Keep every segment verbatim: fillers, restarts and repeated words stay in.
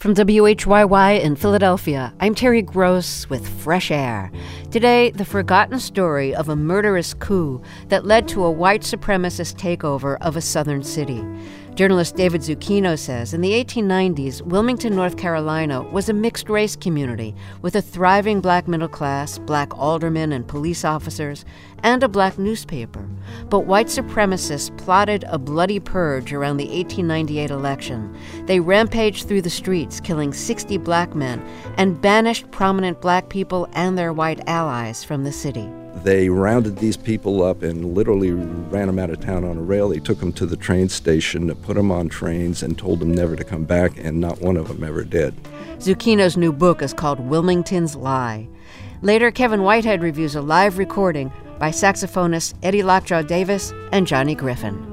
From W H Y Y in Philadelphia, I'm Terry Gross with Fresh Air. Today, the forgotten story of a murderous coup that led to a white supremacist takeover of a southern city. Journalist David Zucchino says in the eighteen nineties, Wilmington, North Carolina was a mixed-race community with a thriving black middle class, black aldermen and police officers, and a black newspaper. But white supremacists plotted a bloody purge around the eighteen ninety-eight election. They rampaged through the streets, killing sixty black men, and banished prominent black people and their white allies from the city. They rounded these people up and literally ran them out of town on a rail. They took them to the train station, put them on trains, and told them never to come back, and not one of them ever did. Zucchino's new book is called Wilmington's Lie. Later, Kevin Whitehead reviews a live recording by saxophonists Eddie Lockjaw Davis and Johnny Griffin.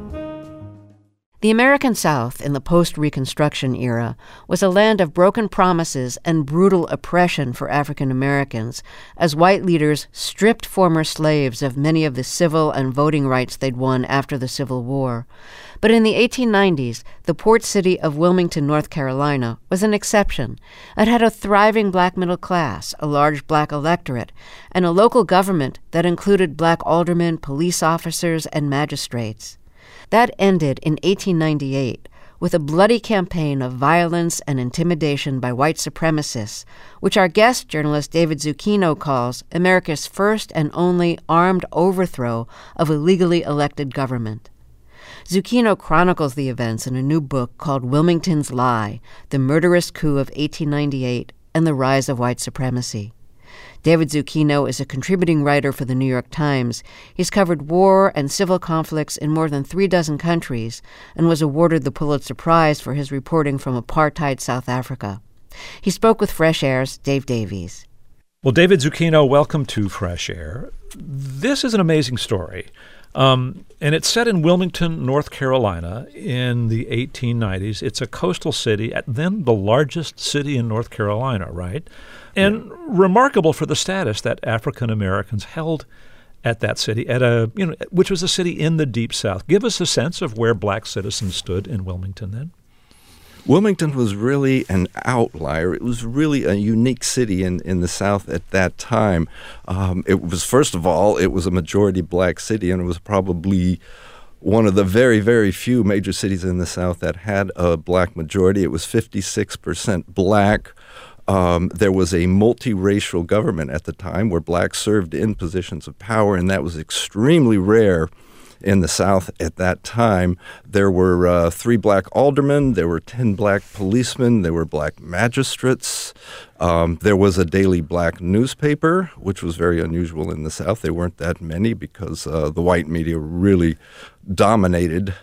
The American South in the post-Reconstruction era was a land of broken promises and brutal oppression for African Americans, as white leaders stripped former slaves of many of the civil and voting rights they'd won after the Civil War. But in the eighteen nineties, the port city of Wilmington, North Carolina, was an exception. It had a thriving black middle class, a large black electorate, and a local government that included black aldermen, police officers, and magistrates. That ended in eighteen ninety-eight with a bloody campaign of violence and intimidation by white supremacists, which our guest journalist David Zucchino calls America's first and only armed overthrow of a legally elected government. Zucchino chronicles the events in a new book called Wilmington's Lie, The Murderous Coup of eighteen ninety-eight and the Rise of White Supremacy. David Zucchino is a contributing writer for The New York Times. He's covered war and civil conflicts in more than three dozen countries and was awarded the Pulitzer Prize for his reporting from apartheid South Africa. He spoke with Fresh Air's Dave Davies. Well, David Zucchino, welcome to Fresh Air. This is an amazing story. Um, and it's set in Wilmington, North Carolina in the eighteen nineties. It's a coastal city, at then the largest city in North Carolina, right? And yeah. Remarkable for the status that African Americans held at that city, at a you know, which was a city in the Deep South. Give us a sense of where black citizens stood in Wilmington then. Wilmington was really an outlier. It was really a unique city in, in the South at that time. Um, it was, first of all, it was a majority black city, and it was probably one of the very, very few major cities in the South that had a black majority. It was fifty-six percent black. Um, there was a multiracial government at the time where blacks served in positions of power, and that was extremely rare in the South at that time. There were uh, three black aldermen, there were ten black policemen, there were black magistrates. Um, there was a daily black newspaper, which was very unusual in the South. There weren't that many because uh, the white media really dominated.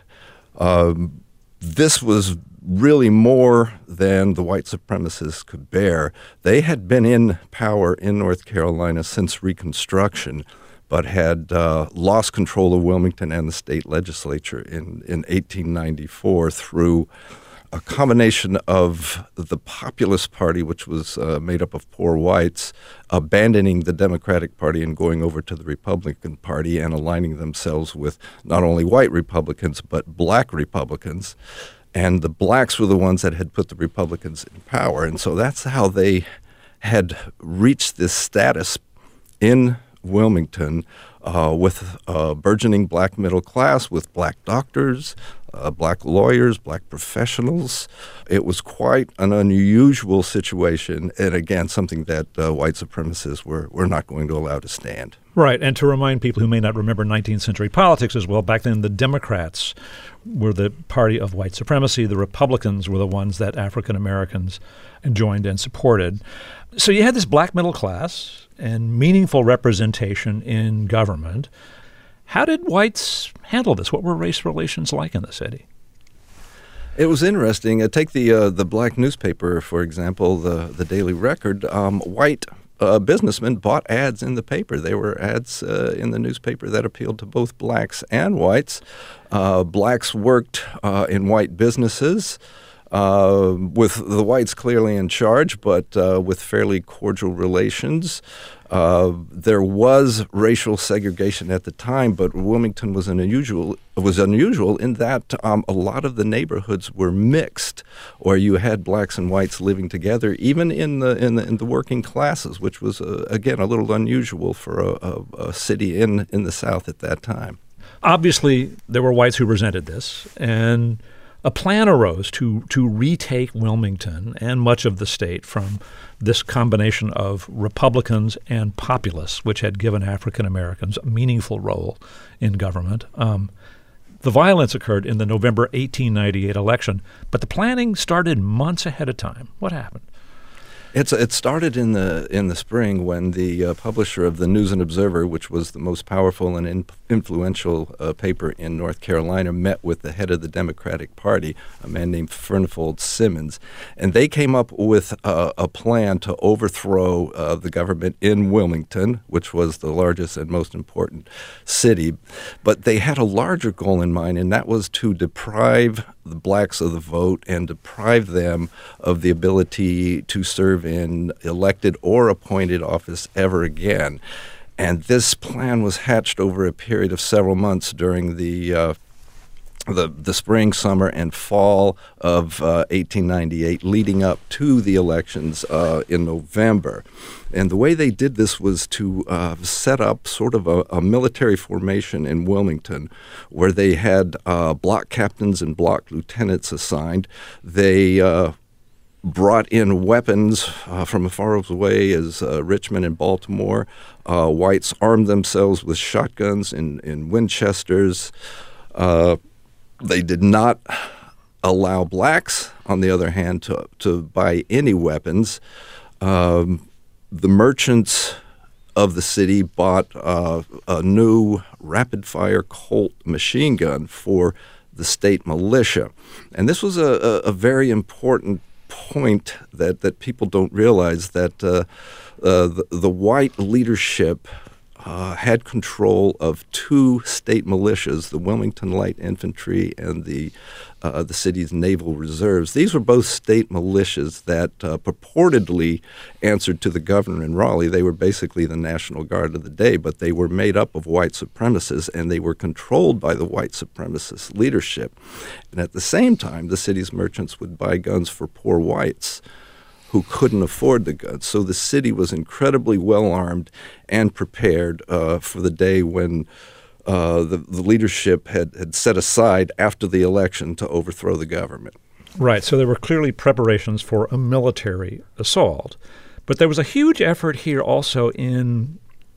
Um, this was really more than the white supremacists could bear. They had been in power in North Carolina since Reconstruction, but had uh, lost control of Wilmington and the state legislature in, in eighteen ninety-four through a combination of the Populist Party, which was uh, made up of poor whites, abandoning the Democratic Party and going over to the Republican Party and aligning themselves with not only white Republicans, but black Republicans. And the blacks were the ones that had put the Republicans in power. And so that's how they had reached this status in Wilmington, uh, with a burgeoning black middle class, with black doctors, uh, black lawyers, black professionals. It was quite an unusual situation, and again, something that uh, white supremacists were, were not going to allow to stand. Right, and to remind people who may not remember nineteenth century politics as well, back then the Democrats were the party of white supremacy. The Republicans were the ones that African Americans joined and supported. So you had this black middle class and meaningful representation in government. How did whites handle this? What were race relations like in the city? It was interesting. Uh, take the uh, the black newspaper, for example, the, the Daily Record. Um, white uh, businessmen bought ads in the paper. There were ads uh, in the newspaper that appealed to both blacks and whites. Uh, blacks worked uh, in white businesses, Uh, with the whites clearly in charge, but uh, with fairly cordial relations. Uh, there was racial segregation at the time, but Wilmington was an unusual was unusual in that um, a lot of the neighborhoods were mixed, or you had blacks and whites living together, even in the in the, in the working classes, which was uh, again a little unusual for a, a, a city in in the South at that time. Obviously, there were whites who resented this, and a plan arose to to retake Wilmington and much of the state from this combination of Republicans and populists, which had given African Americans a meaningful role in government. Um, the violence occurred in the November eighteen ninety-eight election, but the planning started months ahead of time. What happened? It's it started in the in the spring when the uh, publisher of the News and Observer, which was the most powerful and in, influential uh, paper in North Carolina, met with the head of the Democratic Party, a man named Furnifold Simmons, and they came up with uh, a plan to overthrow uh, the government in Wilmington, which was the largest and most important city. But they had a larger goal in mind, and that was to deprive the blacks of the vote and deprive them of the ability to serve in elected or appointed office ever again. And this plan was hatched over a period of several months during the uh, the, the spring, summer, and fall of uh, eighteen ninety-eight, leading up to the elections uh, in November. And the way they did this was to uh, set up sort of a, a military formation in Wilmington, where they had uh, block captains and block lieutenants assigned. They uh, brought in weapons uh, from as far away as uh, Richmond and Baltimore. Uh, whites armed themselves with shotguns and, and Winchesters. Uh, they did not allow blacks, on the other hand, to, to buy any weapons. Um, the merchants of the city bought uh, a new rapid-fire Colt machine gun for the state militia. And this was a, a, a very important point that, that people don't realize, that uh, uh, the, the white leadership uh, had control of two state militias, the Wilmington Light Infantry and the uh, the city's naval reserves. These were both state militias that uh, purportedly answered to the governor in Raleigh. They were basically the National Guard of the day, but they were made up of white supremacists, and they were controlled by the white supremacist leadership. And at the same time, the city's merchants would buy guns for poor whites who couldn't afford the guns. So the city was incredibly well-armed and prepared uh, for the day when uh, the, the leadership had, had set aside after the election to overthrow the government. Right. So there were clearly preparations for a military assault. But there was a huge effort here also in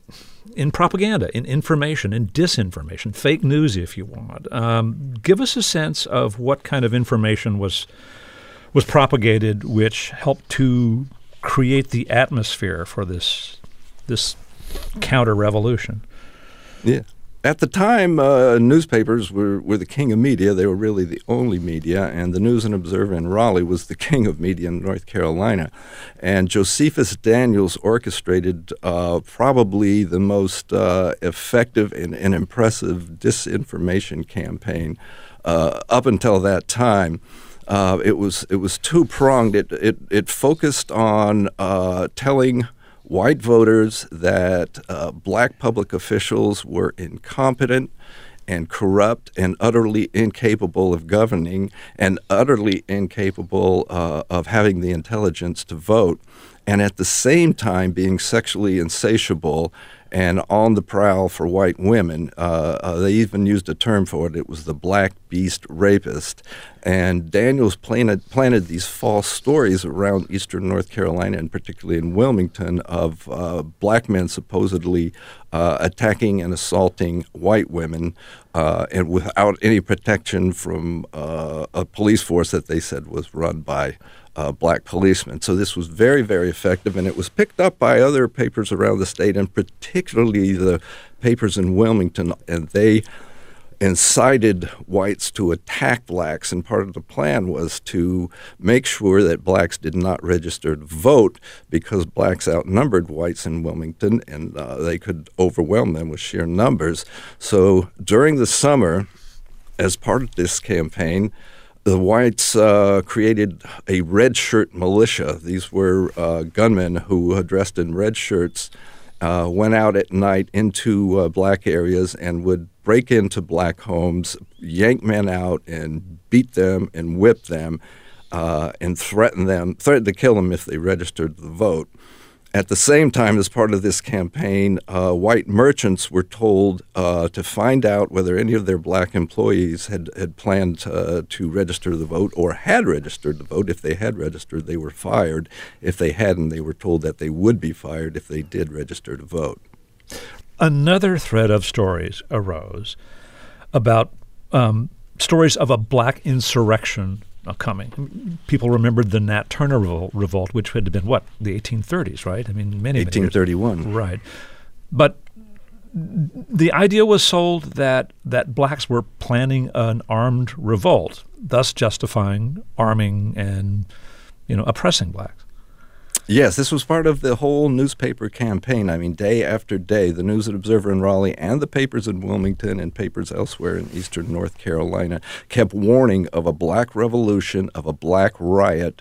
in propaganda, in information, in disinformation, fake news, if you want. Um, give us a sense of what kind of information was was propagated, which helped to create the atmosphere for this this counter-revolution. Yeah. At the time, uh, newspapers were, were the king of media. They were really the only media, and the News and Observer in Raleigh was the king of media in North Carolina. And Josephus Daniels orchestrated uh, probably the most uh, effective and, and impressive disinformation campaign uh, up until that time. Uh, it was it was two-pronged. It it, it focused on uh, telling white voters that uh, black public officials were incompetent and corrupt and utterly incapable of governing and utterly incapable uh, of having the intelligence to vote, and at the same time being sexually insatiable and on the prowl for white women. Uh, uh, they even used a term for it. It was the black beast rapist. And Daniels planted, planted these false stories around eastern North Carolina, and particularly in Wilmington, of uh, black men supposedly uh, attacking and assaulting white women uh, and without any protection from uh, a police force that they said was run by Uh, black policemen. So this was very, very effective, and it was picked up by other papers around the state, and particularly the papers in Wilmington, and they incited whites to attack blacks, and part of the plan was to make sure that blacks did not register to vote because blacks outnumbered whites in Wilmington, and uh, they could overwhelm them with sheer numbers. So during the summer, as part of this campaign, the whites uh, created a red shirt militia. These were uh, gunmen who, dressed in red shirts, uh, went out at night into uh, black areas and would break into black homes, yank men out and beat them and whip them uh, and threaten them, threaten to kill them if they registered the vote. At the same time, as part of this campaign, uh, white merchants were told uh, to find out whether any of their black employees had, had planned uh, to register the vote or had registered the vote. If they had registered, they were fired. If they hadn't, they were told that they would be fired if they did register to vote. Another thread of stories arose about um, stories of a black insurrection coming. People remembered the Nat Turner revolt, which had been, what, the eighteen thirties, right? I mean, many, eighteen thirty-one. Many years. Right. But the idea was sold that that blacks were planning an armed revolt, thus justifying arming and, you know, oppressing blacks. Yes, this was part of the whole newspaper campaign. I mean, day after day, the News and Observer in Raleigh and the papers in Wilmington and papers elsewhere in eastern North Carolina kept warning of a black revolution, of a black riot.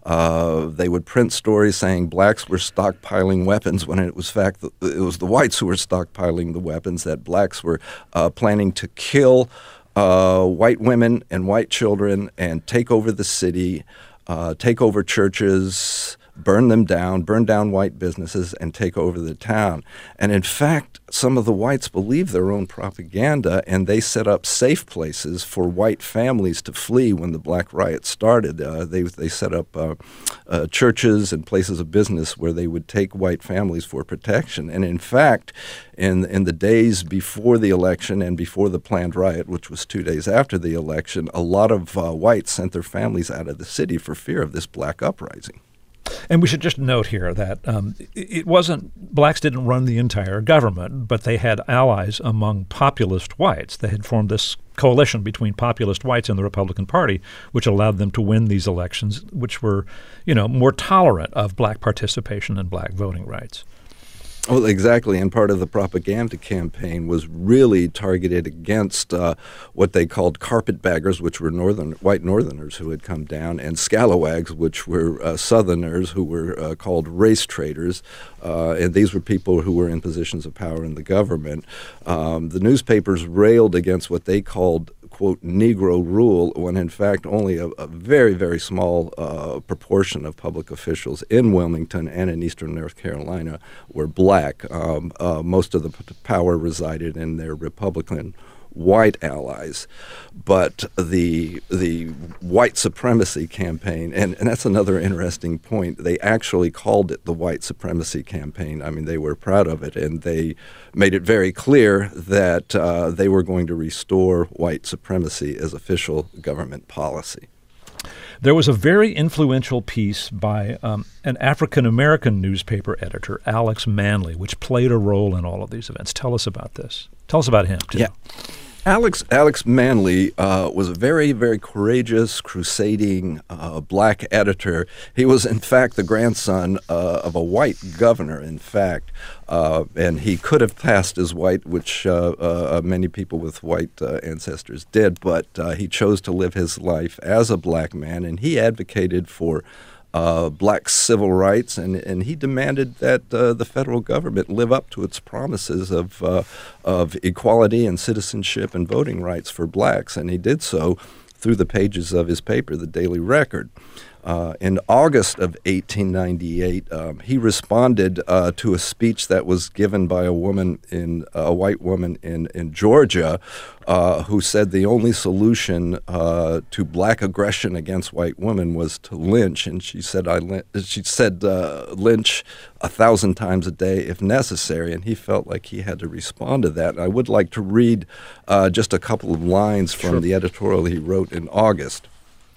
Uh, they would print stories saying blacks were stockpiling weapons when it was fact that it was the whites who were stockpiling the weapons, that blacks were uh, planning to kill uh, white women and white children and take over the city, uh, take over churches, burn them down, burn down white businesses, and take over the town. And in fact, some of the whites believed their own propaganda, and they set up safe places for white families to flee when the black riot started. Uh, they they set up uh, uh, churches and places of business where they would take white families for protection. And in fact, in in the days before the election and before the planned riot, which was two days after the election, a lot of uh, whites sent their families out of the city for fear of this black uprising. And we should just note here that um, it wasn't – blacks didn't run the entire government, but they had allies among populist whites. They had formed this coalition between populist whites and the Republican Party, which allowed them to win these elections, which were, you know, more tolerant of black participation and black voting rights. Well, exactly, and part of the propaganda campaign was really targeted against uh, what they called carpetbaggers, which were northern white Northerners who had come down, and scalawags, which were uh, Southerners who were uh, called race traders, uh, and these were people who were in positions of power in the government. Um, the newspapers railed against what they called, quote, Negro rule, when in fact only a, a very, very small uh, proportion of public officials in Wilmington and in eastern North Carolina were black. Um, uh, most of the p- power resided in their Republican white allies. But the the white supremacy campaign, and, and that's another interesting point, they actually called it the white supremacy campaign. I mean, they were proud of it, and they made it very clear that uh, they were going to restore white supremacy as official government policy. There was a very influential piece by um, an African-American newspaper editor, Alex Manley, which played a role in all of these events. Tell us about this. Tell us about him, too. Yeah. Alex Alex Manley uh, was a very, very courageous, crusading uh, black editor. He was, in fact, the grandson uh, of a white governor, in fact, uh, and he could have passed as white, which uh, uh, many people with white uh, ancestors did, but uh, he chose to live his life as a black man, and he advocated for Uh, black civil rights, and, and he demanded that uh, the federal government live up to its promises of uh, of equality and citizenship and voting rights for blacks, and he did so through the pages of his paper, the Daily Record. Uh, in August of eighteen ninety-eight, um, he responded uh, to a speech that was given by a woman in a white woman in in Georgia, uh, who said the only solution uh, to black aggression against white women was to lynch, and she said I she said uh, lynch a thousand times a day if necessary, and he felt like he had to respond to that. And I would like to read uh, just a couple of lines from Sure. the editorial he wrote in August.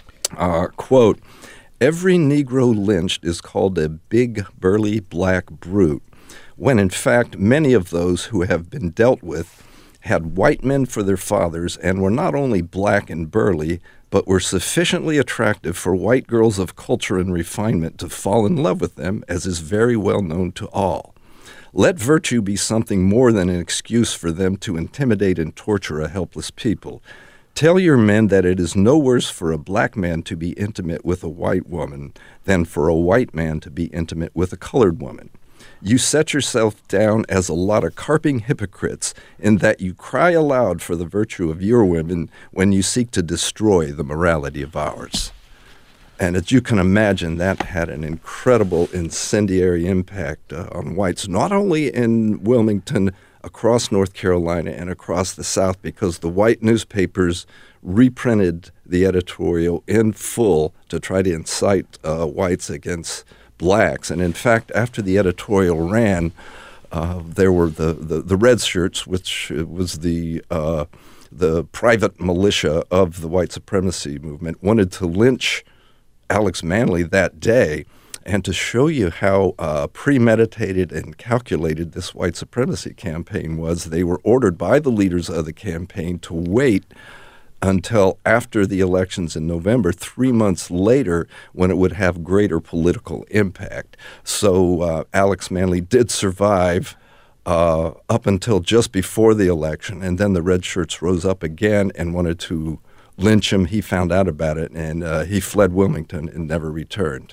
Uh, quote. Every Negro lynched is called a big, burly, black brute, when in fact many of those who have been dealt with had white men for their fathers and were not only black and burly, but were sufficiently attractive for white girls of culture and refinement to fall in love with them, as is very well known to all. Let virtue be something more than an excuse for them to intimidate and torture a helpless people. Tell your men that it is no worse for a black man to be intimate with a white woman than for a white man to be intimate with a colored woman. You set yourself down as a lot of carping hypocrites in that you cry aloud for the virtue of your women when you seek to destroy the morality of ours. And as you can imagine, that had an incredible incendiary impact uh, on whites, not only in Wilmington, across North Carolina and across the South, because the white newspapers reprinted the editorial in full to try to incite uh, whites against blacks. And in fact, after the editorial ran, uh, there were the, the, the red shirts, which was the uh, the private militia of the white supremacy movement, wanted to lynch Alex Manly that day. And to show you how uh, premeditated and calculated this white supremacy campaign was, they were ordered by the leaders of the campaign to wait until after the elections in November, three months later, when it would have greater political impact. So uh, Alex Manly did survive uh, up until just before the election, and then the red shirts rose up again and wanted to lynch him. He found out about it, and uh, he fled Wilmington and never returned.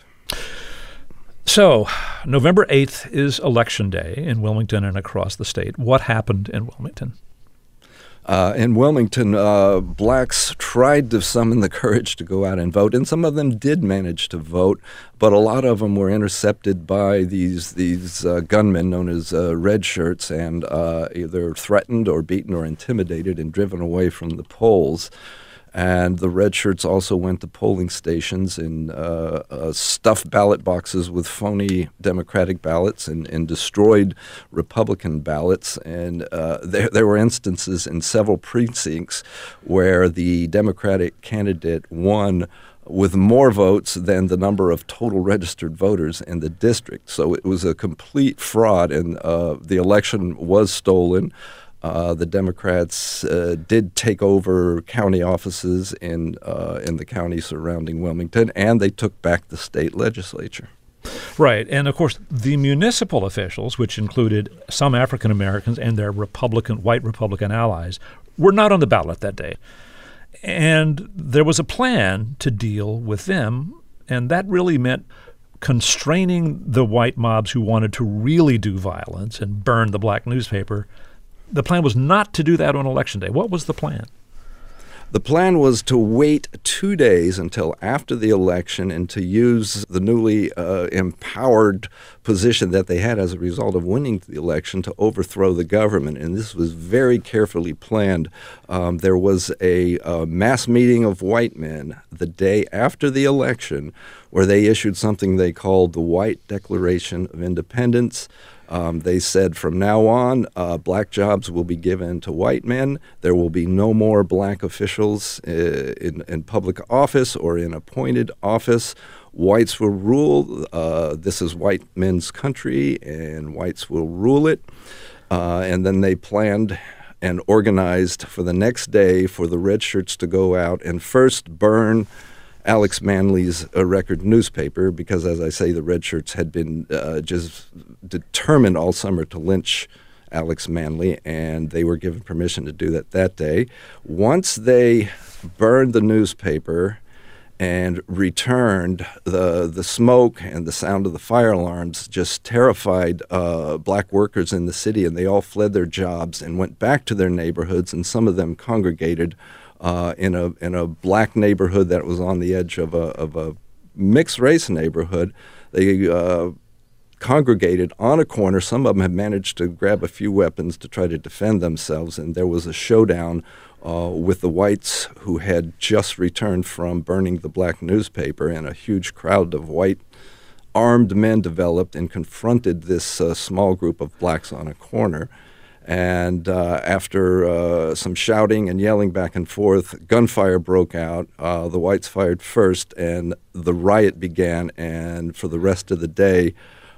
So, November eighth is Election Day in Wilmington and across the state. What happened in Wilmington? Uh, in Wilmington, uh, blacks tried to summon the courage to go out and vote, and some of them did manage to vote, but a lot of them were intercepted by these these uh, gunmen known as uh, red shirts, and uh, either threatened or beaten or intimidated and driven away from the polls. And the red shirts also went to polling stations and uh, uh, stuffed ballot boxes with phony Democratic ballots and, and destroyed Republican ballots. And uh, there, there were instances in several precincts where the Democratic candidate won with more votes than the number of total registered voters in the district. So it was a complete fraud, and uh, the election was stolen. Uh, the Democrats uh, did take over county offices in uh, in the county surrounding Wilmington, and they took back the state legislature. Right. And, of course, the municipal officials, which included some African Americans and their Republican, white Republican allies, were not on the ballot that day. And there was a plan to deal with them, and that really meant constraining the white mobs who wanted to really do violence and burn the black newspaper. The plan was not to do that on Election Day. What was the plan? The plan was to wait two days until after the election and to use the newly uh, empowered position that they had as a result of winning the election to overthrow the government. And this was very carefully planned. Um, there was a, a mass meeting of white men the day after the election where they issued something they called the White Declaration of Independence. Um, they said from now on, uh, black jobs will be given to white men. There will be no more black officials uh, in, in public office or in appointed office. Whites will rule. Uh, this is white men's country, and whites will rule it. Uh, and then they planned and organized for the next day for the red shirts to go out and first burn Alex Manly's uh, Record newspaper, because, as I say, the red shirts had been uh, just determined all summer to lynch Alex Manly, and they were given permission to do that that day. Once they burned the newspaper and returned, the the smoke and the sound of the fire alarms just terrified uh, black workers in the city, and they all fled their jobs and went back to their neighborhoods, and some of them congregated Uh, in a in a black neighborhood that was on the edge of a of a mixed race neighborhood. They uh, congregated on a corner. Some of them had managed to grab a few weapons to try to defend themselves, and there was a showdown uh, with the whites who had just returned from burning the black newspaper, and a huge crowd of white armed men developed and confronted this uh, small group of blacks on a corner. And uh, after uh, some shouting and yelling back and forth, gunfire broke out. Uh, the whites fired first, and the riot began. And for the rest of the day,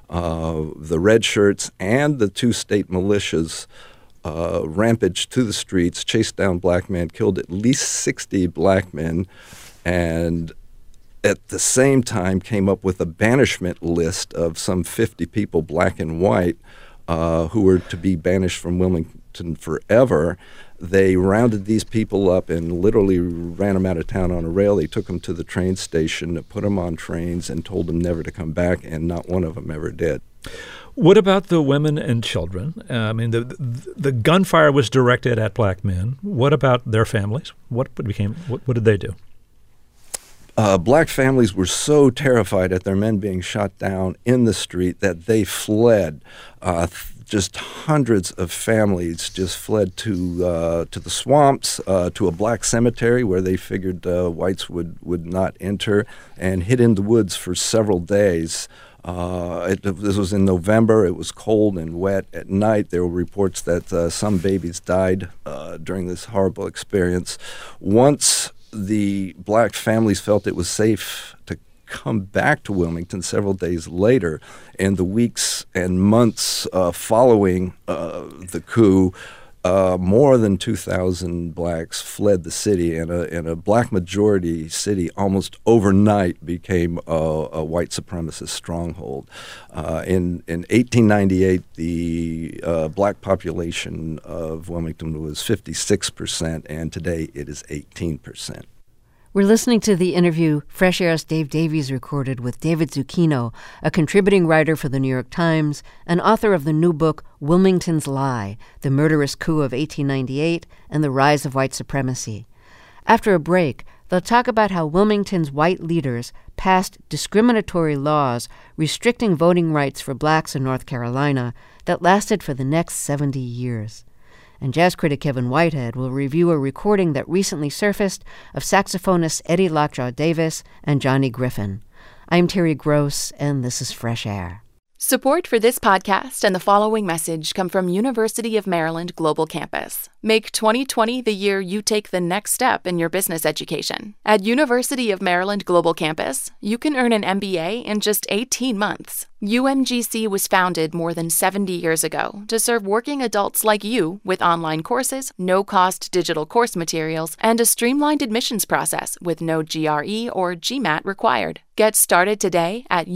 uh, the red shirts and the two state militias uh, rampaged to the streets, chased down black men, killed at least sixty black men, and at the same time came up with a banishment list of some fifty people, black and white, Uh, who were to be banished from Wilmington forever. They rounded these people up and literally ran them out of town on a rail. They took them to the train station, put them on trains, and told them never to come back, and not one of them ever did. What about the women and children? Uh, I mean, the, the the gunfire was directed at black men. What about their families? What became? What, what did they do? Uh, black families were so terrified at their men being shot down in the street that they fled. Uh, th- just hundreds of families just fled to uh, to the swamps, uh, to a black cemetery where they figured uh, whites would, would not enter, and hid in the woods for several days. Uh, it, this was in November. It was cold and wet at night. There were reports that uh, some babies died uh, during this horrible experience. Once the black families felt it was safe to come back to Wilmington several days later, in the weeks and months uh, following uh, the coup, uh, more than two thousand blacks fled the city, and a, and a black majority city almost overnight became a, a white supremacist stronghold. Uh, in, in eighteen ninety-eight, the uh, black population of Wilmington was fifty-six percent, and today it is eighteen percent. We're listening to the interview Fresh Air's Dave Davies recorded with David Zucchino, a contributing writer for the New York Times and author of the new book Wilmington's Lie, The Murderous Coup of eighteen ninety-eight and the Rise of White Supremacy. After a break, they'll talk about how Wilmington's white leaders passed discriminatory laws restricting voting rights for blacks in North Carolina that lasted for the next seventy years. And jazz critic Kevin Whitehead will review a recording that recently surfaced of saxophonists Eddie Lockjaw Davis and Johnny Griffin. I'm Terry Gross, and this is Fresh Air. Support for this podcast and the following message come from University of Maryland Global Campus. Make twenty twenty the year you take the next step in your business education. At University of Maryland Global Campus, you can earn an M B A in just eighteen months. U M G C was founded more than seventy years ago to serve working adults like you with online courses, no-cost digital course materials, and a streamlined admissions process with no G R E or GMAT required. Get started today at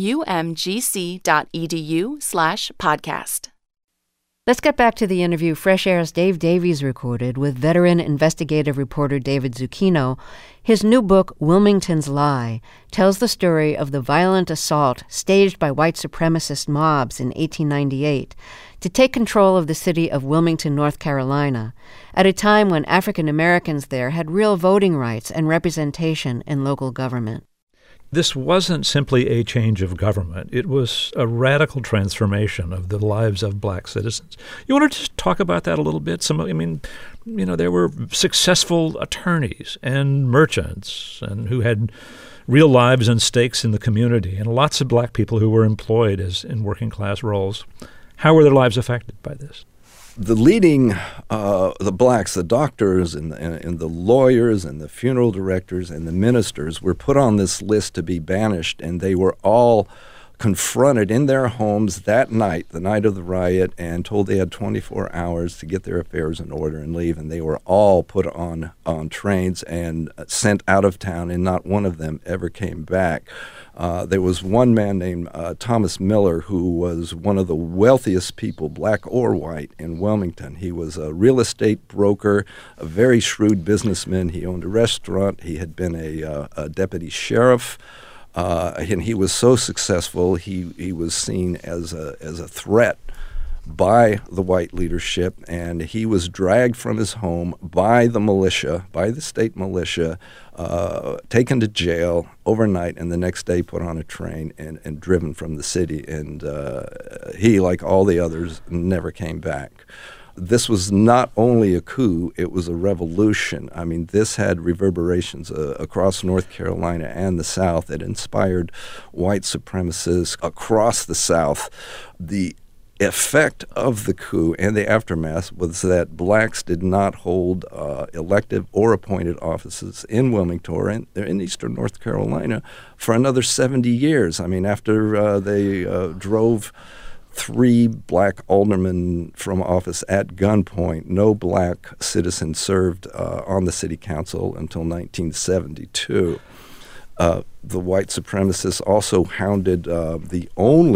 umgc.edu slash podcast. Let's get back to the interview Fresh Air's Dave Davies recorded with veteran investigative reporter David Zucchino. His new book, Wilmington's Lie, tells the story of the violent assault staged by white supremacist mobs in eighteen ninety-eight to take control of the city of Wilmington, North Carolina, at a time when African Americans there had real voting rights and representation in local government. This wasn't simply a change of government. It was a radical transformation of the lives of black citizens. You want to just talk about that a little bit? Some, I mean, you know, there were successful attorneys and merchants and who had real lives and stakes in the community, and lots of black people who were employed as in working class roles. How were their lives affected by this? The leading, uh, the blacks, the doctors and, and, and the lawyers and the funeral directors and the ministers were put on this list to be banished, and they were all confronted in their homes that night, the night of the riot, and told they had twenty-four hours to get their affairs in order and leave. And they were all put on, on trains and sent out of town, and not one of them ever came back. Uh, there was one man named uh, Thomas Miller who was one of the wealthiest people, black or white, in Wilmington. He was a real estate broker, a very shrewd businessman. He owned a restaurant. He had been a, uh, a deputy sheriff. Uh, and he was so successful, he, he was seen as a, as a threat by the white leadership, and he was dragged from his home by the militia, by the state militia, uh, taken to jail overnight, and the next day put on a train and, and driven from the city. And uh, he, like all the others, never came back. This was not only a coup, it was a revolution. I mean, this had reverberations uh, across North Carolina and the South. It inspired white supremacists across the South. The effect of the coup and the aftermath was that blacks did not hold uh, elective or appointed offices in Wilmington or in, in eastern North Carolina for another seventy years. I mean, after uh, they uh, drove three black aldermen from office at gunpoint, no black citizen served uh, on the city council until nineteen seventy-two. Uh, the white supremacists also hounded uh, the only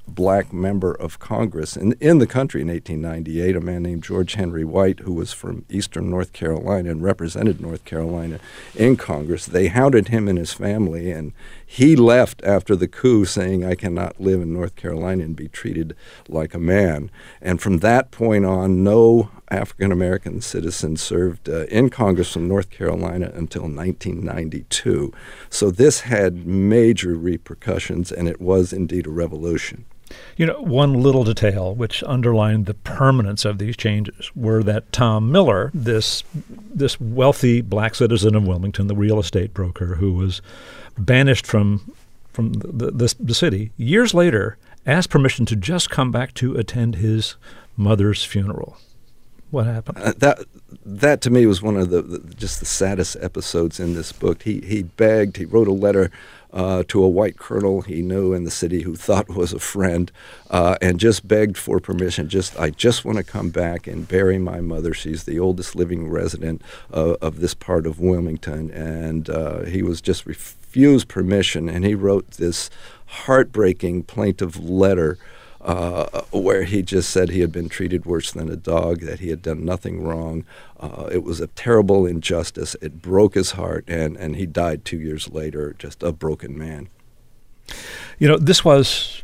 black member of Congress in, in the country in eighteen ninety-eight, a man named George Henry White, who was from eastern North Carolina and represented North Carolina in Congress. They hounded him and his family, and he left after the coup saying, I cannot live in North Carolina and be treated like a man. And from that point on, no African-American citizen served uh, in Congress from North Carolina until nineteen ninety-two. So this had major repercussions, and it was indeed a revolution. You know, one little detail which underlined the permanence of these changes were that Tom Miller, this this wealthy black citizen of Wilmington, the real estate broker who was banished from from the, the, the city, years later asked permission to just come back to attend his mother's funeral. What happened? Uh, that that to me was one of the, the just the saddest episodes in this book. He he begged. He wrote a letter uh, to a white colonel he knew in the city who thought was a friend, uh, and just begged for permission. Just I just want to come back and bury my mother. She's the oldest living resident uh, of this part of Wilmington, and uh, he was just refused permission. And he wrote this heartbreaking plaintive letter. Uh, where he just said he had been treated worse than a dog, that he had done nothing wrong. Uh, it was a terrible injustice. It broke his heart, and, and he died two years later, just a broken man. You know, this was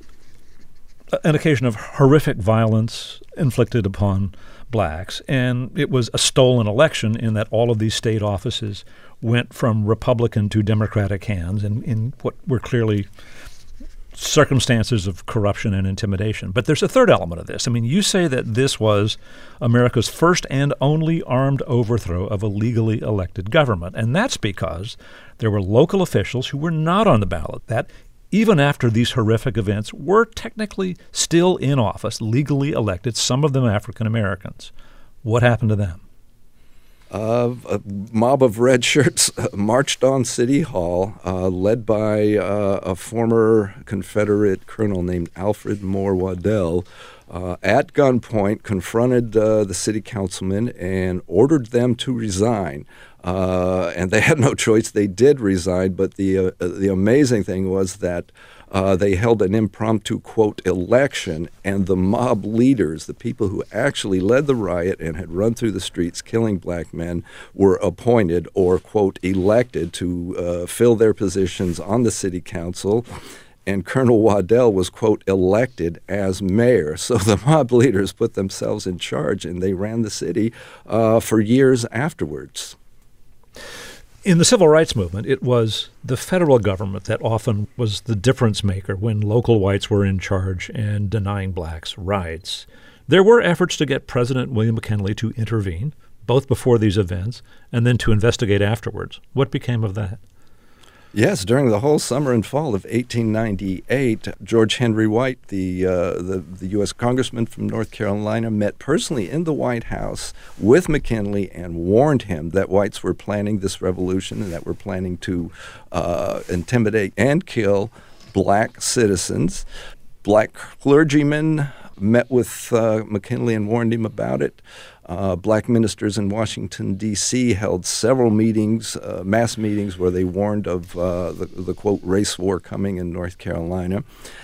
an occasion of horrific violence inflicted upon blacks, and it was a stolen election in that all of these state offices went from Republican to Democratic hands in, in what were clearly circumstances of corruption and intimidation. But there's a third element of this. I mean, you say that this was America's first and only armed overthrow of a legally elected government, and that's because there were local officials who were not on the ballot that, even after these horrific events, were technically still in office, legally elected, some of them African Americans. What happened to them? Uh, a mob of red shirts marched on City Hall, uh, led by uh, a former Confederate colonel named Alfred Moore Waddell, uh, at gunpoint, confronted uh, the city councilmen and ordered them to resign. Uh, and they had no choice. They did resign, but the uh, the amazing thing was that Uh, they held an impromptu, quote, election, and the mob leaders, the people who actually led the riot and had run through the streets killing black men, were appointed or, quote, elected to uh, fill their positions on the city council. And Colonel Waddell was, quote, elected as mayor. So the mob leaders put themselves in charge, and they ran the city uh, for years afterwards. In the civil rights movement, it was the federal government that often was the difference maker when local whites were in charge and denying blacks rights. There were efforts to get President William McKinley to intervene, both before these events and then to investigate afterwards. What became of that? Yes, during the whole summer and fall of eighteen ninety-eight, George Henry White, the, uh, the the U S congressman from North Carolina, met personally in the White House with McKinley and warned him that whites were planning this revolution and that were planning to uh, intimidate and kill black citizens. Black clergymen met with uh, McKinley and warned him about it. Uh, black ministers in Washington, D C held several meetings, uh, mass meetings, where they warned of uh, the, the, quote, race war coming in North Carolina.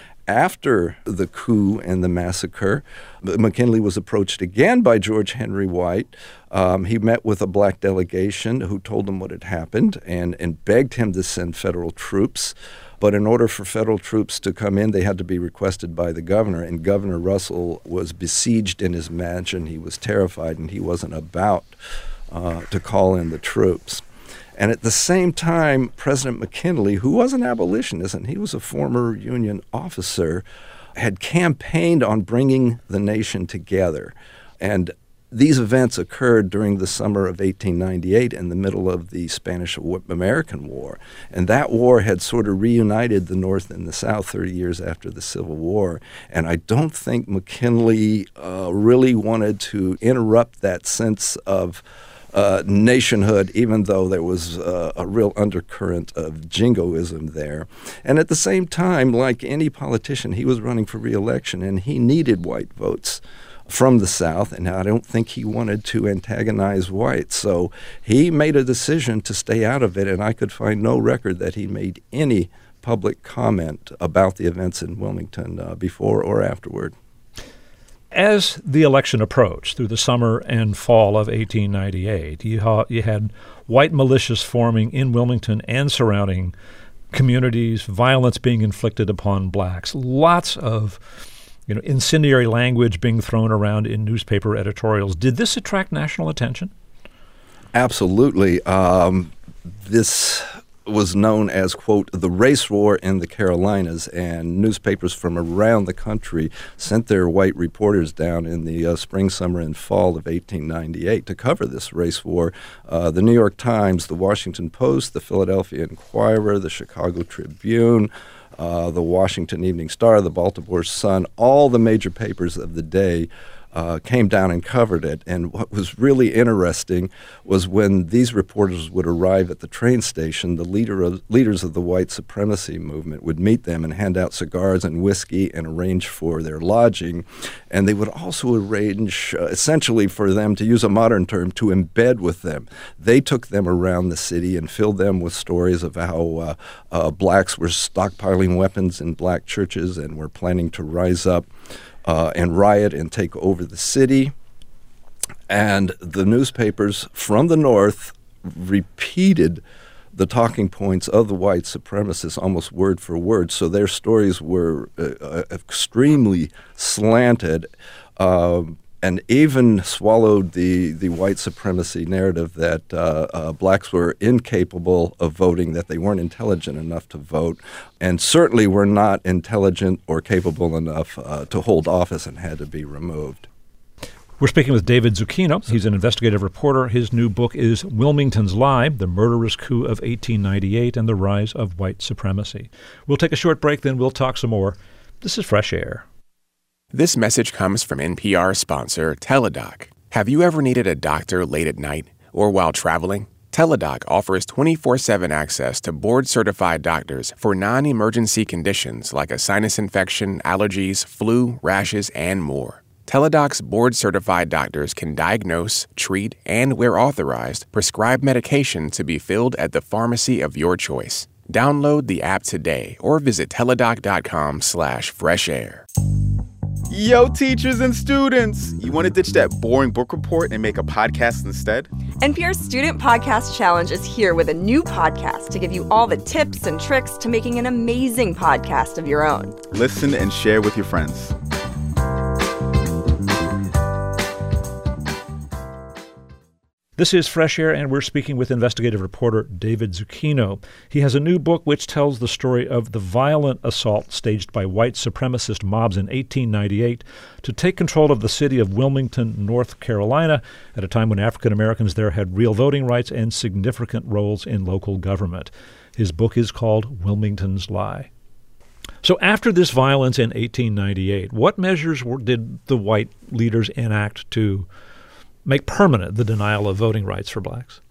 After the coup and the massacre, McKinley was approached again by George Henry White. Um, he met with a black delegation who told him what had happened and, and begged him to send federal troops. But in order for federal troops to come in, they had to be requested by the governor, and Governor Russell was besieged in his mansion. He was terrified, and he wasn't about uh, to call in the troops. And at the same time, President McKinley, who was an abolitionist, and he was a former Union officer, had campaigned on bringing the nation together. And these events occurred during the summer of eighteen ninety-eight in the middle of the Spanish-American War. And that war had sort of reunited the North and the South thirty years after the Civil War. And I don't think McKinley uh, really wanted to interrupt that sense of uh, nationhood, even though there was uh, a real undercurrent of jingoism there. And at the same time, like any politician, he was running for re-election, and he needed white votes from the South, and I don't think he wanted to antagonize whites. So he made a decision to stay out of it, and I could find no record that he made any public comment about the events in Wilmington uh, before or afterward. As the election approached through the summer and fall of eighteen ninety-eight, you, ha- you had white militias forming in Wilmington and surrounding communities, violence being inflicted upon blacks, lots of you know, incendiary language being thrown around in newspaper editorials. Did this attract national attention? Absolutely. Um, this was known as, quote, the race war in the Carolinas, and newspapers from around the country sent their white reporters down in the uh, spring, summer, and fall of eighteen ninety-eight to cover this race war. Uh, the New York Times, the Washington Post, the Philadelphia Inquirer, the Chicago Tribune, uh, the Washington Evening Star, the Baltimore Sun, all the major papers of the day Uh, came down and covered it. And what was really interesting was when these reporters would arrive at the train station, the leader of, leaders of the white supremacy movement would meet them and hand out cigars and whiskey and arrange for their lodging. And they would also arrange, uh, essentially for them, to use a modern term, to embed with them. They took them around the city and filled them with stories of how uh, uh, blacks were stockpiling weapons in black churches and were planning to rise up Uh, and riot and take over the city. And the newspapers from the North repeated the talking points of the white supremacists almost word for word. So their stories were uh, extremely slanted uh, and even swallowed the, the white supremacy narrative that uh, uh, blacks were incapable of voting, that they weren't intelligent enough to vote, and certainly were not intelligent or capable enough uh, to hold office and had to be removed. We're speaking with David Zucchino. He's an investigative reporter. His new book is Wilmington's Lie, The Murderous Coup of eighteen ninety-eight and the Rise of White Supremacy. We'll take a short break, then we'll talk some more. This is Fresh Air. This message comes from N P R sponsor Teladoc. Have you ever needed a doctor late at night or while traveling? Teladoc offers twenty-four seven access to board-certified doctors for non-emergency conditions like a sinus infection, allergies, flu, rashes, and more. Teladoc's board-certified doctors can diagnose, treat, and, where authorized, prescribe medication to be filled at the pharmacy of your choice. Download the app today or visit teladoc.com slash fresh air. Yo, teachers and students! You want to ditch that boring book report and make a podcast instead? N P R's Student Podcast Challenge is here with a new podcast to give you all the tips and tricks to making an amazing podcast of your own. Listen and share with your friends. This is Fresh Air, and we're speaking with investigative reporter David Zucchino. He has a new book which tells the story of the violent assault staged by white supremacist mobs in eighteen ninety-eight to take control of the city of Wilmington, North Carolina, at a time when African Americans there had real voting rights and significant roles in local government. His book is called Wilmington's Lie. So after this violence in eighteen ninety-eight, what measures were, did the white leaders enact to make permanent the denial of voting rights for blacks?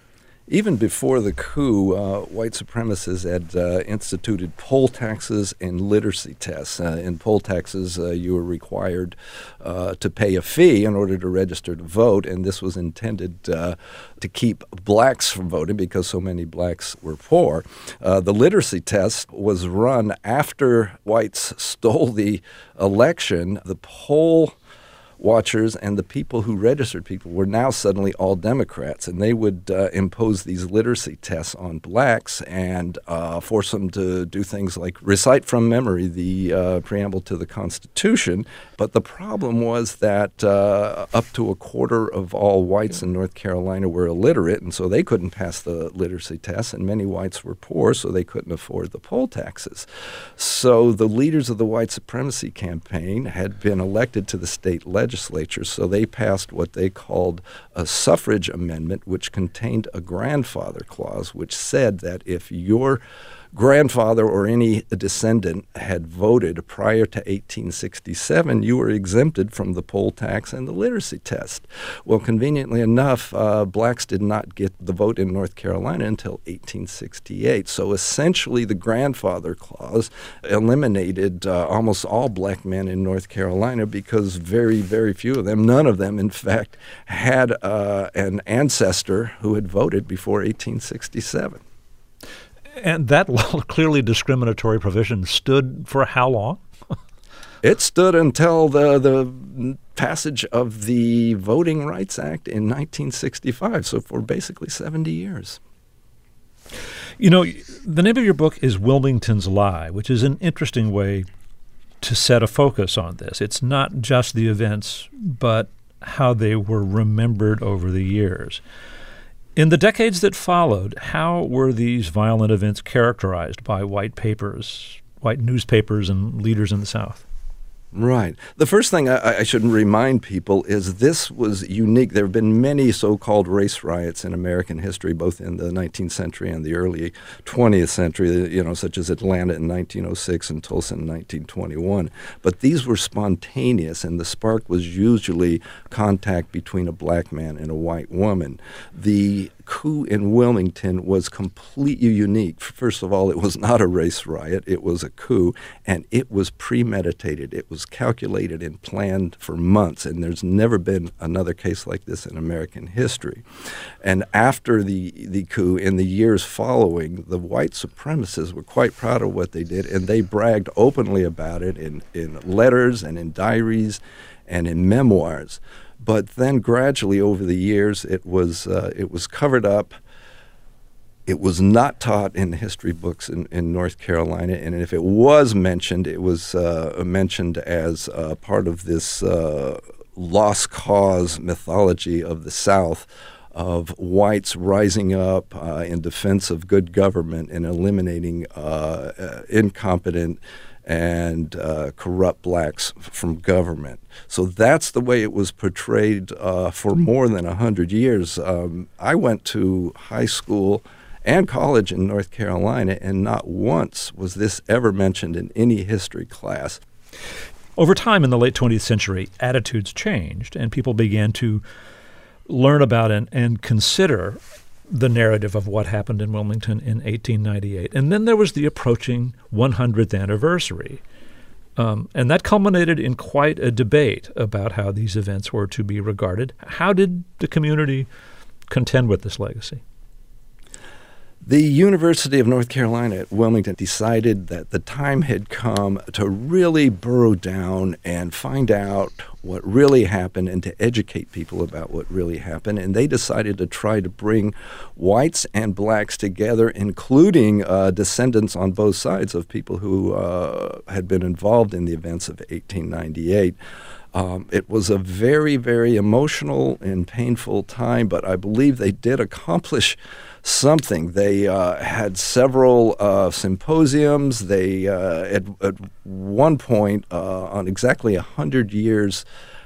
Even before the coup, uh, white supremacists had uh, instituted poll taxes and literacy tests. Uh, in poll taxes, uh, you were required uh, to pay a fee in order to register to vote, and this was intended uh, to keep blacks from voting because so many blacks were poor. Uh, the literacy test was run after whites stole the election. The poll watchers and the people who registered people were now suddenly all Democrats, and they would uh, impose these literacy tests on blacks and uh, force them to do things like recite from memory the uh, preamble to the Constitution. But the problem was that uh, up to a quarter of all whites in North Carolina were illiterate, and so they couldn't pass the literacy test, and many whites were poor, so they couldn't afford the poll taxes. So the leaders of the white supremacy campaign had been elected to the state legislature. Legislature, so they passed what they called a suffrage amendment, which contained a grandfather clause, which said that if your grandfather or any descendant had voted prior to eighteen sixty-seven, you were exempted from the poll tax and the literacy test. Well, conveniently enough, uh, blacks did not get the vote in North Carolina until eighteen sixty-eight. So essentially, the grandfather clause eliminated uh, almost all black men in North Carolina because very, very few of them, none of them, in fact, had uh, an ancestor who had voted before eighteen sixty-seven. And that clearly discriminatory provision stood for how long? It stood until the the passage of the Voting Rights Act in nineteen sixty-five, so for basically seventy years. You know, the name of your book is Wilmington's Lie, which is an interesting way to set a focus on this. It's not just the events, but how they were remembered over the years. In the decades that followed, how were these violent events characterized by white papers, white newspapers, and leaders in the South? Right. The first thing I, I should remind people is this was unique. There have been many so-called race riots in American history, both in the nineteenth century and the early twentieth century, you know, such as Atlanta in nineteen oh six and Tulsa in nineteen twenty-one. But these were spontaneous, and the spark was usually contact between a black man and a white woman. The coup in Wilmington was completely unique. First of all, it was not a race riot. It was a coup, and it was premeditated. It was calculated and planned for months, and there's never been another case like this in American history. And after the, the coup, in the years following, the white supremacists were quite proud of what they did, and they bragged openly about it in, in letters and in diaries and in memoirs. But then gradually over the years, it was uh, it was covered up. It was not taught in the history books in, in North Carolina, and if it was mentioned, it was uh, mentioned as uh, part of this uh, lost cause mythology of the South, of whites rising up uh, in defense of good government and eliminating uh, uh, incompetent and uh, corrupt blacks f- from government. So that's the way it was portrayed uh, for more than one hundred years. Um, I went to high school and college in North Carolina, and not once was this ever mentioned in any history class. Over time in the late twentieth century, attitudes changed, and people began to learn about and, and consider the narrative of what happened in Wilmington in eighteen ninety-eight. And then there was the approaching one hundredth anniversary. Um, and that culminated in quite a debate about how these events were to be regarded. How did the community contend with this legacy? The University of North Carolina at Wilmington decided that the time had come to really burrow down and find out what really happened and to educate people about what really happened. And they decided to try to bring whites and blacks together, including uh, descendants on both sides of people who uh, had been involved in the events of eighteen ninety-eight. Um, it was a very, very emotional and painful time, but I believe they did accomplish something. They uh, had several uh, symposiums. They, uh, at, at one point, uh, on exactly one hundred years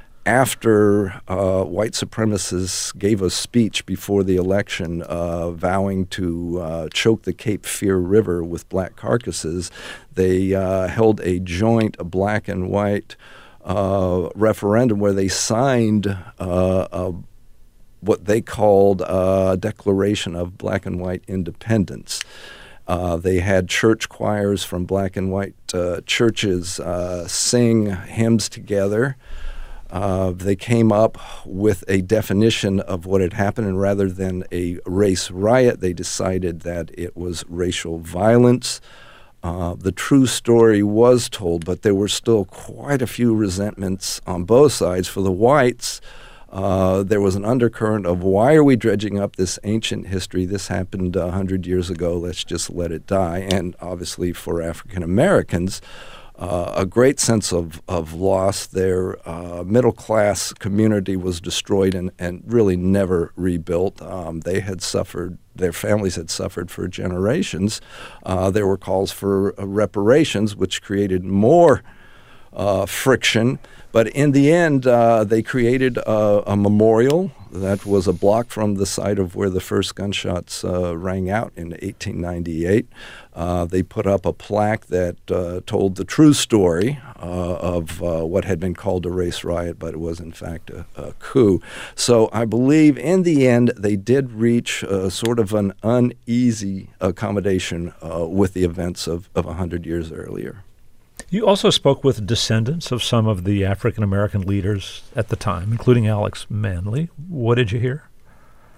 after uh, white supremacists gave a speech before the election uh, vowing to uh, choke the Cape Fear River with black carcasses, they uh, held a joint black and white Uh, referendum where they signed uh, a, what they called a Declaration of Black and White Independence. Uh, they had church choirs from black and white uh, churches uh, sing hymns together. Uh, they came up with a definition of what had happened, and rather than a race riot, they decided that it was racial violence. Uh, the true story was told, but there were still quite a few resentments on both sides. For the whites, uh, there was an undercurrent of, why are we dredging up this ancient history? This happened one hundred years ago. Let's just let it die. And obviously for African Americans, uh, a great sense of, of loss. Their uh, middle-class community was destroyed and, and really never rebuilt. Um, they had suffered Their families had suffered for generations. Uh, there were calls for uh, reparations, which created more uh, friction. But in the end, uh, they created a, a memorial that was a block from the site of where the first gunshots uh, rang out in eighteen ninety-eight. Uh, they put up a plaque that uh, told the true story uh, of uh, what had been called a race riot, but it was in fact a, a coup. So I believe in the end they did reach uh, sort of an uneasy accommodation uh, with the events of, of one hundred years earlier. You also spoke with descendants of some of the African-American leaders at the time, including Alex Manly. What did you hear?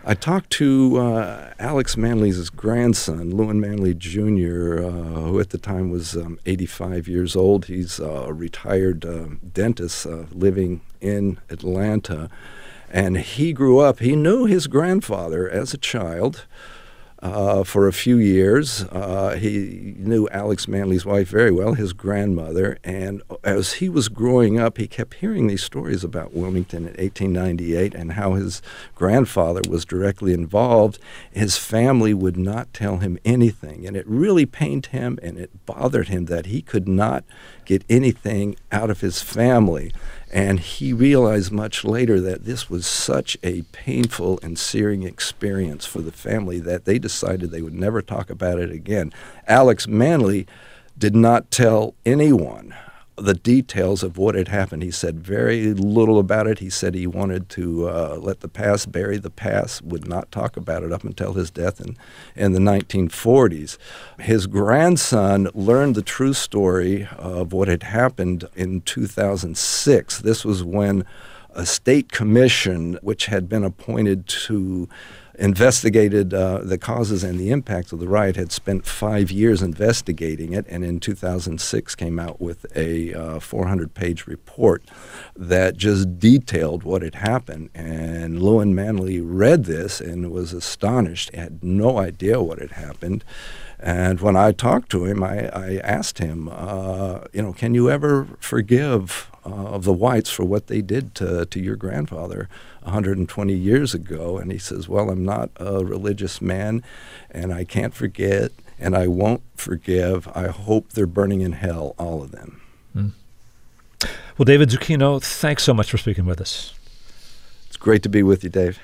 I talked to uh, Alex Manly's grandson, Lewin Manly Junior, uh, who at the time was um, eighty-five years old. He's a retired uh, dentist uh, living in Atlanta. And he grew up, he knew his grandfather as a child. Uh, for a few years. Uh, he knew Alex Manly's wife very well, his grandmother, and as he was growing up, he kept hearing these stories about Wilmington in eighteen ninety-eight and how his grandfather was directly involved. His family would not tell him anything, and it really pained him and it bothered him that he could not get anything out of his family. And he realized much later that this was such a painful and searing experience for the family that they decided they would never talk about it again. Alex Manly did not tell anyone the details of what had happened. He said very little about it. He said he wanted to uh, let the past bury the past, would not talk about it up until his death in, in the nineteen forties. His grandson learned the true story of what had happened in two thousand six. This was when a state commission, which had been appointed to investigated uh, the causes and the impacts of the riot, had spent five years investigating it, and in two thousand six came out with a uh, four hundred page report that just detailed what had happened. And Lewin Manly read this and was astonished. He had no idea what had happened. And when I talked to him, I, I asked him, uh, you know, can you ever forgive uh, the whites for what they did to, to your grandfather one hundred twenty years ago? And he says, well, I'm not a religious man, and I can't forget, and I won't forgive. I hope they're burning in hell, all of them. Mm. Well, David Zucchino, thanks so much for speaking with us. It's great to be with you, Dave.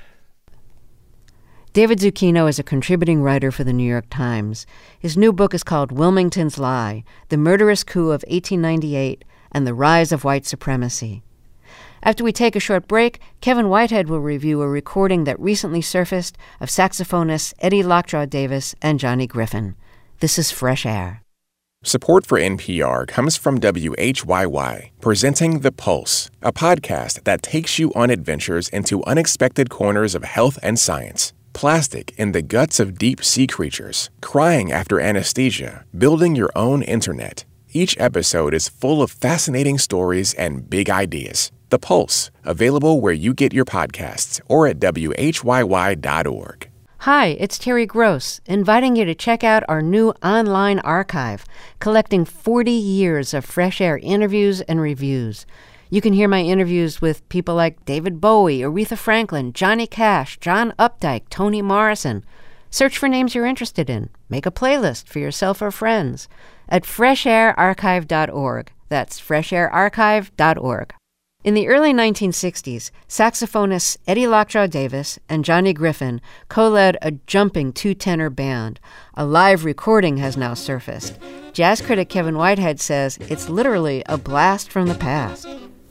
David Zucchino is a contributing writer for the New York Times. His new book is called Wilmington's Lie, The Murderous Coup of eighteen ninety-eight and the Rise of White Supremacy. After we take a short break, Kevin Whitehead will review a recording that recently surfaced of saxophonists Eddie Lockjaw Davis and Johnny Griffin. This is Fresh Air. Support for N P R comes from W H Y Y, presenting The Pulse, a podcast that takes you on adventures into unexpected corners of health and science. Plastic in the guts of deep-sea creatures, crying after anesthesia, building your own internet. Each episode is full of fascinating stories and big ideas. The Pulse, available where you get your podcasts or at W H Y Y dot org. Hi, it's Terry Gross, inviting you to check out our new online archive, collecting forty years of Fresh Air interviews and reviews. You can hear my interviews with people like David Bowie, Aretha Franklin, Johnny Cash, John Updike, Toni Morrison. Search for names you're interested in. Make a playlist for yourself or friends at fresh air archive dot org. That's fresh air archive dot org. In the early nineteen sixties, saxophonists Eddie Lockjaw Davis and Johnny Griffin co-led a jumping two-tenor band. A live recording has now surfaced. Jazz critic Kevin Whitehead says it's literally a blast from the past.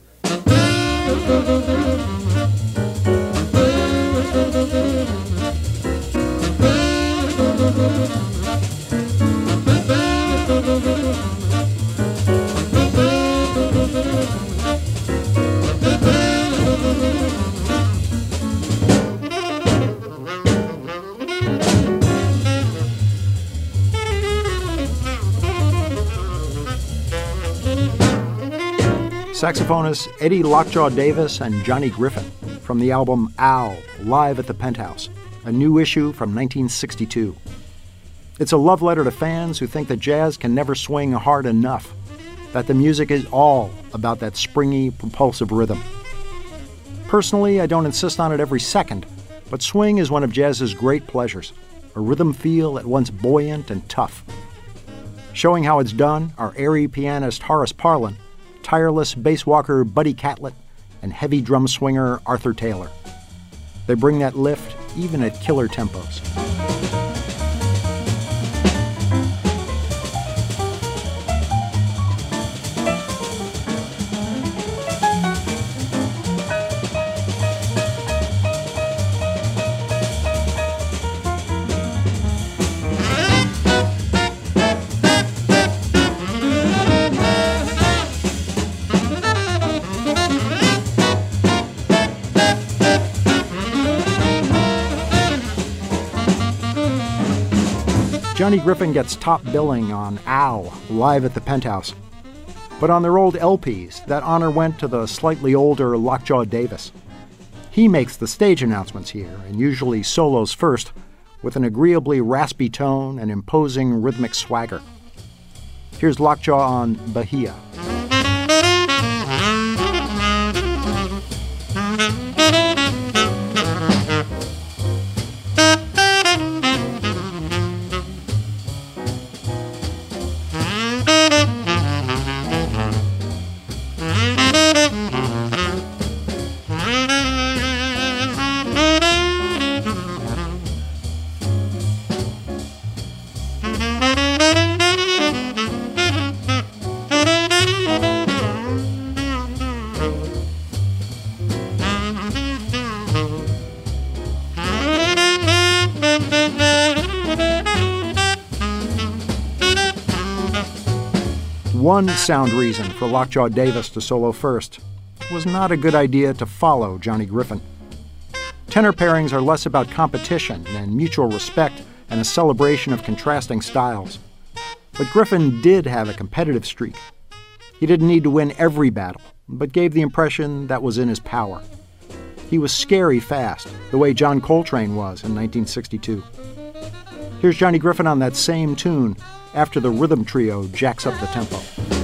Saxophonists Eddie Lockjaw Davis and Johnny Griffin from the album Owl, Live at the Penthouse, a new issue from nineteen sixty-two. It's a love letter to fans who think that jazz can never swing hard enough, that the music is all about that springy, propulsive rhythm. Personally, I don't insist on it every second, but swing is one of jazz's great pleasures, a rhythm feel at once buoyant and tough. Showing how it's done are airy pianist Horace Parlan, tireless bass walker Buddy Catlett, and heavy drum swinger Arthur Taylor. They bring that lift even at killer tempos. Johnny Griffin gets top billing on Ow, live at the Penthouse. But on their old L Ps, that honor went to the slightly older Lockjaw Davis. He makes the stage announcements here, and usually solos first, with an agreeably raspy tone and imposing rhythmic swagger. Here's Lockjaw on Bahia. One sound reason for Lockjaw Davis to solo first was not a good idea to follow Johnny Griffin. Tenor pairings are less about competition and mutual respect and a celebration of contrasting styles. But Griffin did have a competitive streak. He didn't need to win every battle, but gave the impression that was in his power. He was scary fast, the way John Coltrane was in nineteen sixty-two. Here's Johnny Griffin on that same tune after the rhythm trio jacks up the tempo.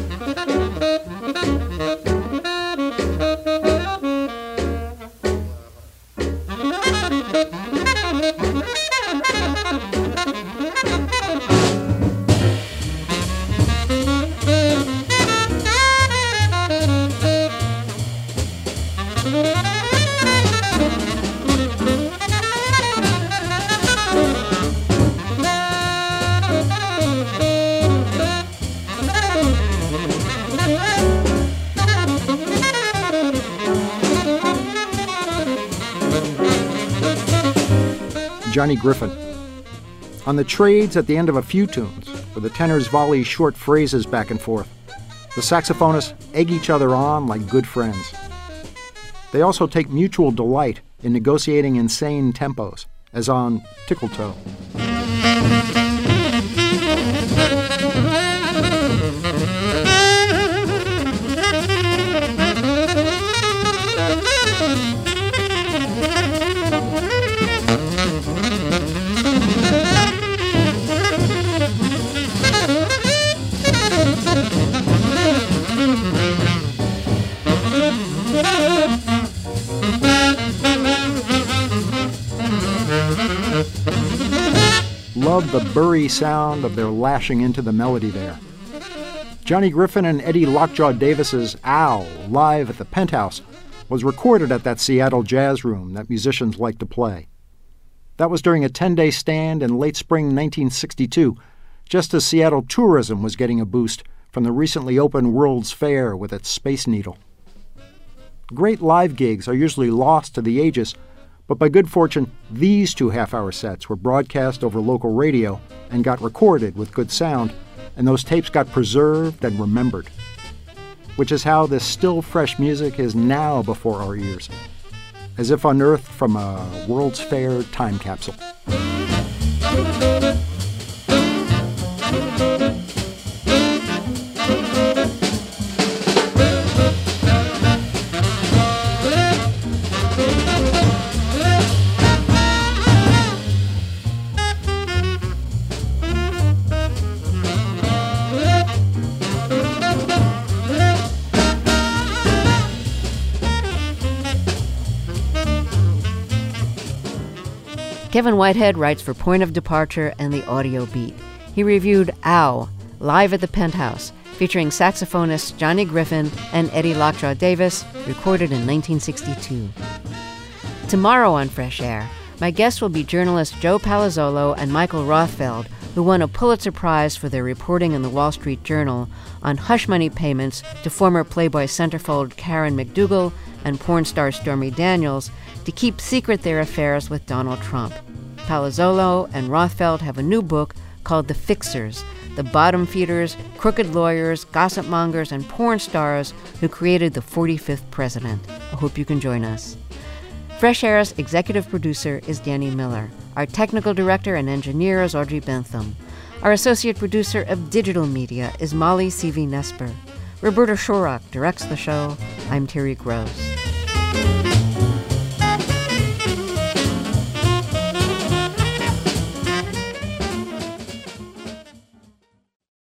Johnny Griffin. On the trades at the end of a few tunes, where the tenors volley short phrases back and forth, the saxophonists egg each other on like good friends. They also take mutual delight in negotiating insane tempos, as on Tickle Toe. Love the burry sound of their lashing into the melody there. Johnny Griffin and Eddie Lockjaw Davis's Ow, live at the Penthouse, was recorded at that Seattle jazz room that musicians like to play. That was during a ten-day stand in late spring nineteen sixty-two, just as Seattle tourism was getting a boost from the recently opened World's Fair with its Space Needle. Great live gigs are usually lost to the ages, but by good fortune, these two half-hour sets were broadcast over local radio and got recorded with good sound, and those tapes got preserved and remembered. Which is how this still fresh music is now before our ears, as if unearthed from a World's Fair time capsule. Kevin Whitehead writes for Point of Departure and The Audio Beat. He reviewed Ow, live at the Penthouse, featuring saxophonists Johnny Griffin and Eddie Lockjaw Davis, recorded in nineteen sixty-two. Tomorrow on Fresh Air, my guests will be journalists Joe Palazzolo and Michael Rothfeld, who won a Pulitzer Prize for their reporting in the Wall Street Journal on hush money payments to former Playboy centerfold Karen McDougal and porn star Stormy Daniels to keep secret their affairs with Donald Trump. Palazzolo and Rothfeld have a new book called The Fixers, the bottom feeders, crooked lawyers, gossip mongers, and porn stars who created the forty-fifth president. I hope you can join us. Fresh Air's executive producer is Danny Miller. Our technical director and engineer is Audrey Bentham. Our associate producer of digital media is Molly C V Nesper. Roberta Shorrock directs the show. I'm Terry Gross.